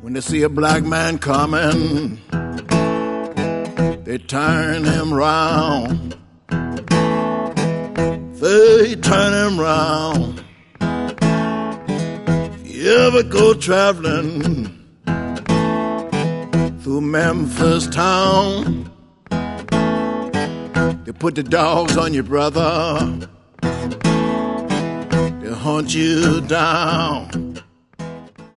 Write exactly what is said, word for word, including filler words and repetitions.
When they see a black man coming, they turn him round. They turn him round. If you ever go traveling through Memphis town, they put the dogs on you, brother. They hunt you down.